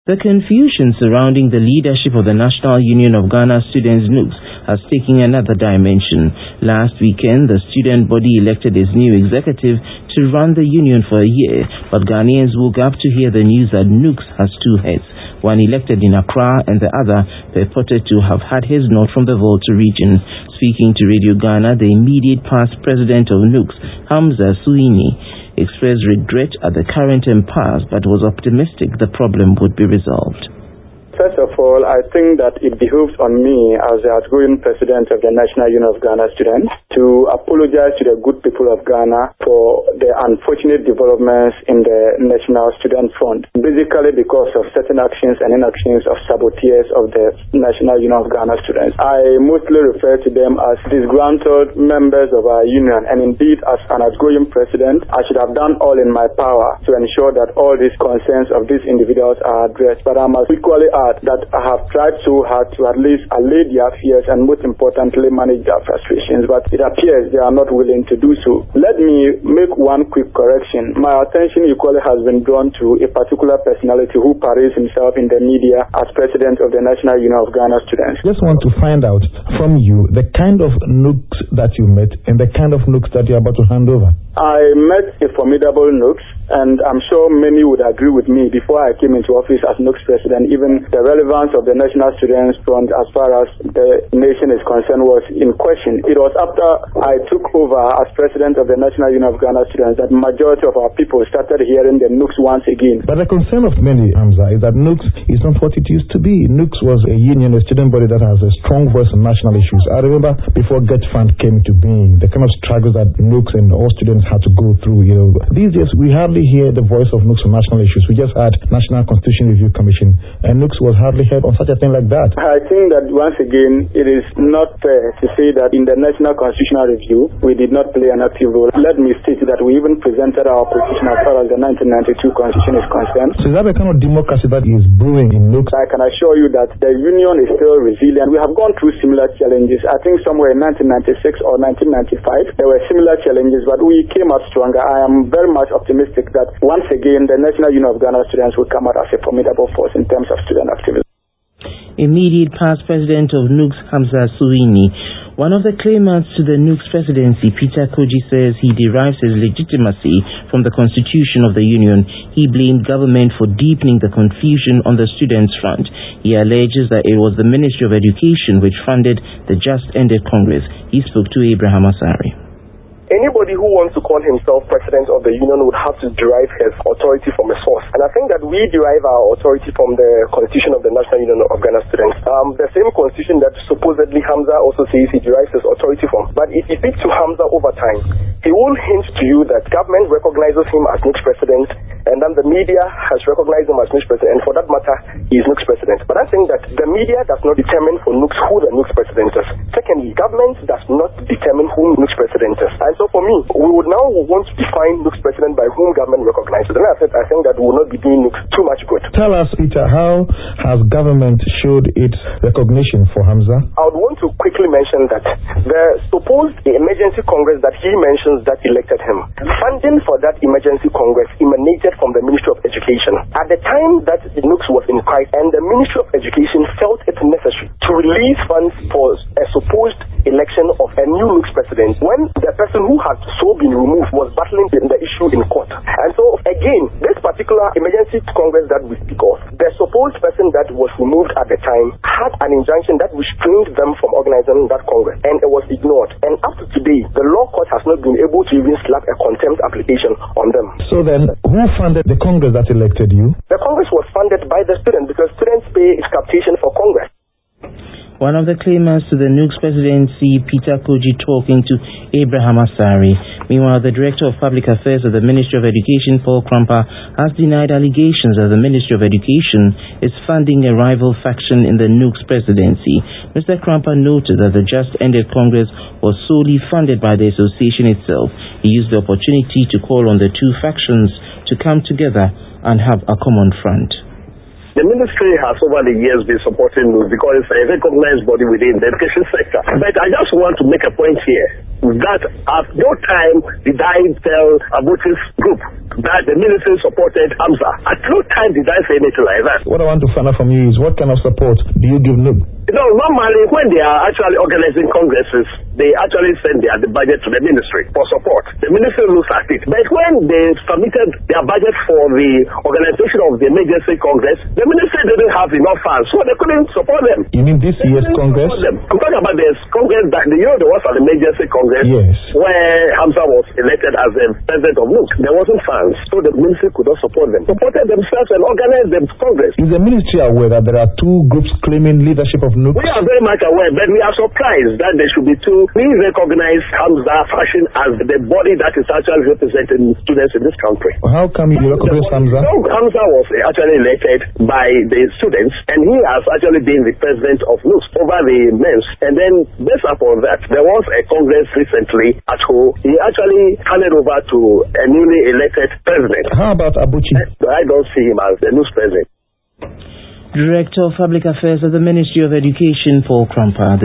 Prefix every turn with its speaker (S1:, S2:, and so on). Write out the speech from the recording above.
S1: The confusion surrounding the leadership of the National Union of Ghana Students NUGS has taken another dimension. Last weekend, the student body elected its new executive to run the union for a year, but Ghanaians woke up to hear the news that NUGS has two heads, one elected in Accra and the other purported to have had his nod from the Volta region. Speaking to Radio Ghana, the immediate past president of NUGS, Hamza Suini, expressed regret at the current impasse but was optimistic the problem would be resolved.
S2: First of all, I think that it behooves on me as the outgoing president of the National Union of Ghana Students to apologize to the good people of Ghana for the unfortunate developments in the National Student Front, basically because of certain actions and inactions of saboteurs of the National Union of Ghana Students. I mostly refer to them as disgruntled members of our union, and indeed as an outgoing president, I should have done all in my power to ensure that all these concerns of these individuals are addressed, but I must equally add that I have tried so hard to at least allay their fears and most importantly manage their frustrations, but it appears they are not willing to do so. Let me make one quick correction. My attention equally has been drawn to a particular personality who parades himself in the media as president of the National Union of Ghana Students.
S3: Just want to find out from you the kind of NUGS that you met and the kind of NUGS that you're about to hand over.
S2: I met a formidable NUGS, and I'm sure many would agree with me before I came into office as NUGS president. Even the relevance of the National Students Front as far as the nation is concerned was in question. It was after I took over as president of the National Union of Ghana Students that the majority of our people started hearing the NUGS once again.
S3: But the concern of many, Hamza, is that NUGS is not what it used to be. NUGS was a union, a student body that has a strong voice on national issues. I remember before Get Fund came to being, the kind of struggles that NUGS and all students had to go through. These days we hardly hear the voice of NUGS on national issues. We just had National Constitution Review Commission, and NUGS was hardly heard on such a thing like that.
S2: I think that once again it is not fair to say that in the National Constitutional Review we did not play an active role. Let me state that we even presented our position as far as the 1992 Constitution is concerned.
S3: So is that the kind of democracy that is brewing in NUGS?
S2: I can assure you that the union is still resilient. We have gone through similar challenges. I think somewhere in 1996 or 1995 there were similar challenges, but we came out stronger. I am very much optimistic that once again the National Union of Ghana Students will come out as a formidable force in terms of student activism.
S1: Immediate past president of NUGS, Hamza Suini. One of the claimants to the NUGS presidency, Peter Koji, says he derives his legitimacy from the constitution of the union. He blamed government for deepening the confusion on the students' front. He alleges that it was the Ministry of Education which funded the just-ended Congress. He spoke to Abraham Asari.
S4: Anybody who wants to call himself president of the union would have to derive his authority from a source. And I think that we derive our authority from the constitution of the National Union of Ghana Students. The same constitution that supposedly Hamza also says he derives his authority from. But if you speak to Hamza over time, he will hint to you that government recognizes him as NUGS president, and then the media has recognized him as NUGS president. And for that matter, he is NUGS president. But I think that the media does not determine for NUGS who the NUGS president is. Secondly, government does not determine who NUGS president is. And so for me, we would now want to define NUGS president by whom government recognizes. And I think that we will not be doing NUGS too much good.
S3: Tell us, Peter, how has government showed its recognition for Hamza?
S4: I would want to quickly mention that the supposed emergency congress that he mentions that elected him, funding for that emergency congress emanated from the Ministry of Education. At the time that NUGS was in crisis, and the Ministry of Education felt it necessary to release funds for a supposed election of a new NUGS president, when the person who had so been removed was battling the issue in court. And so again, this particular emergency congress that we speak of, the supposed person that was removed at the time had an injunction that restrained them from organizing that congress, and it was ignored. And up to today, the law court has not been able to even slap a contempt application on them.
S3: So then, who funded the congress that elected you?
S4: The congress was funded by the students because students pay its capitation for congress.
S1: One of the claimants to the NUGS presidency, Peter Koji, talking to Abraham Asari. Meanwhile, the Director of Public Affairs of the Ministry of Education, Paul Krampa, has denied allegations that the Ministry of Education is funding a rival faction in the NUGS presidency. Mr. Krampa noted that the just-ended Congress was solely funded by the association itself. He used the opportunity to call on the two factions to come together and have a common front.
S5: The ministry has over the years been supporting NUGS because it's a recognized body within the education sector. But I just want to make a point here that at no time did I tell Aboti's group that the ministry supported Hamza. At no time did I say anything like that.
S3: What I want to find out from you is what kind of support do you give Nuke?
S5: Normally when they are actually organizing congresses, they actually send the budget to the ministry for support. The ministry looks at it. But when they submitted their budget for the organization of the emergency congress, the ministry didn't have enough funds, so they couldn't support them.
S3: You mean this year's congress?
S5: I'm talking about this congress that there was an emergency congress,
S3: yes,
S5: where Hamza was elected as the president of NUK. There wasn't funds, so the ministry could not support them. Supported themselves and organized the congress.
S3: Is the ministry aware that there are two groups claiming leadership of NUK?
S5: We are very much aware, but we are surprised that there should be two. We recognize Hamza fashion as the body that is actually representing students in this country.
S3: How come you recognize Hamza?
S5: Hamza was actually elected by the students, and he has actually been the president of NUK over the months. And then based upon that, there was a congress recently at Ho. He actually handed over to a newly elected president.
S3: How about Abuchi?
S5: I don't see him as the NUK president.
S1: Director of Public Affairs at the Ministry of Education, Paul Krampa.